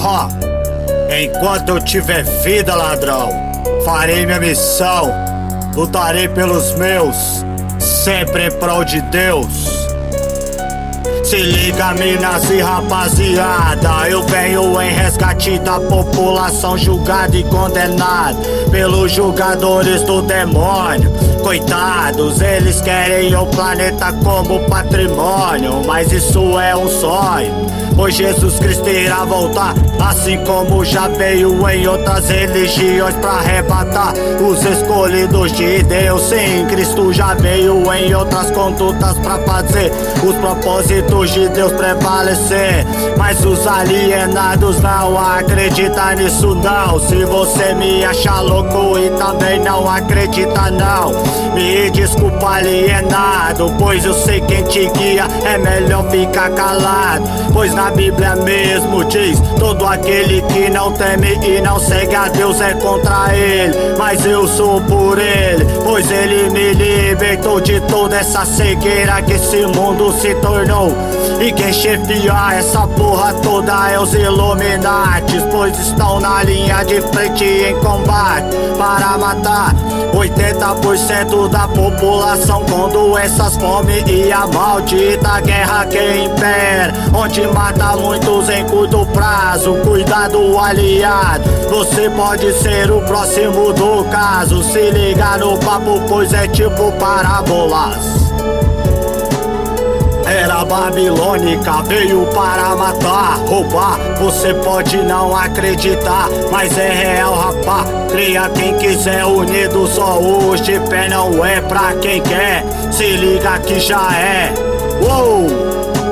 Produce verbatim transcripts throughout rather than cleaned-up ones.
Ó, enquanto eu tiver vida, ladrão, farei minha missão, lutarei pelos meus, sempre em prol de Deus. Se liga, minas e rapaziada, eu venho em resgate da população julgada e condenada pelos julgadores do demônio. Coitados, eles querem o planeta como patrimônio, mas isso é um sonho, pois Jesus Cristo irá voltar, assim como já veio em outras religiões pra arrebatar os escolhidos de Deus. Sim, Cristo já veio em outras condutas pra fazer os propósitos de Deus prevalecer, mas os alienados não acreditam nisso não. Se você me acha louco e também não acredita não, me desculpa, alienado, pois eu sei quem te guia, é melhor ficar calado, pois na Bíblia mesmo diz: todo aquele que não teme e não segue a Deus é contra ele, mas eu sou por ele, pois ele me libertou de toda essa cegueira que esse mundo se tornou. E quem chefia essa porra toda é os Illuminatis, pois estão na linha de frente em combate para matar oitenta por cento da população com doenças, fome e a maldita guerra que impera, onde mata muitos em curto prazo. Cuidado, aliado, você pode ser o próximo do caso. Se liga no papo, pois é tipo parábolas. Era babilônica, veio para matar, roubar. Você pode não acreditar, mas é real, rapá. Cria quem quiser, unido só os de pé, não é pra quem quer. Se liga que já é. Uou!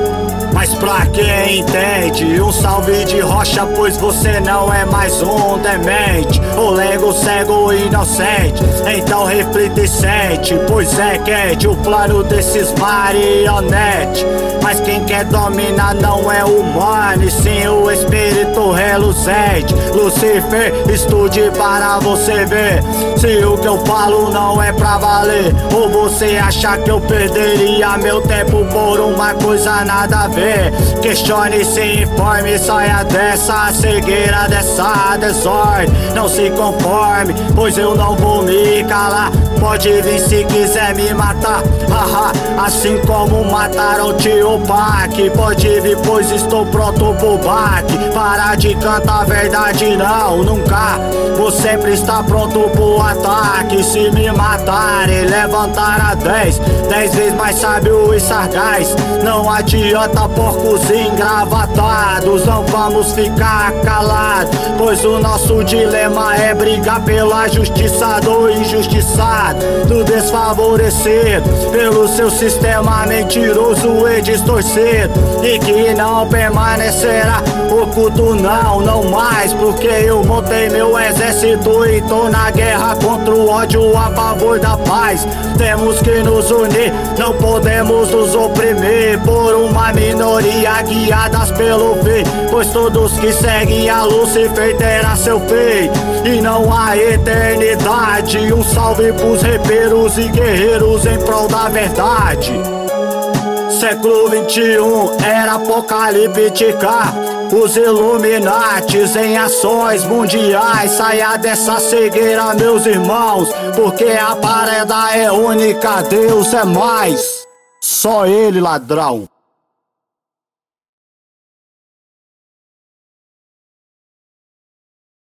Mas pra quem entende, um salve de rocha, pois você não é mais um demente, ou lego cego inocente. Então reflita e sente, pois é quente o plano desses marionetes. Mas quem quer dominar não é o humano, e sim o espírito reluzente. Lucifer, estude para você ver se o que eu falo não é pra valer, ou você acha que eu perderia meu tempo por uma coisa nada a ver. Questione, se informe, saia dessa cegueira, dessa desordem. Não se conforme, pois eu não vou me calar. Pode vir se quiser me matar, haha, assim como mataram tio Pac. Pode vir, pois estou pronto pro baque. Para de cantar a verdade, não, nunca. Vou sempre estar pronto pro ataque. Se me matarem, levantar a dez, dez vezes mais sábio e sagaz. Não adianta, porcos engravatados, não vamos ficar calados, pois o nosso dilema é brigar pela justiça do injustiçado, do desfavorecido, pelo seu sistema mentiroso e distorcido, e que não permanecerá oculto não, não mais, porque eu montei meu exército e tô na guerra contra o ódio a favor da paz. Temos que nos unir, não podemos nos oprimir por uma minoria guiadas pelo fim, pois todos que seguem a Lucifer terá seu fim, e não há eternidade. Um salve pros repeiros e guerreiros em prol da verdade. Século vinte e um, era apocalíptica, os Illuminatis em ações mundiais. Saia dessa cegueira, meus irmãos, porque a parada é única, Deus é mais, só ele, ladrão.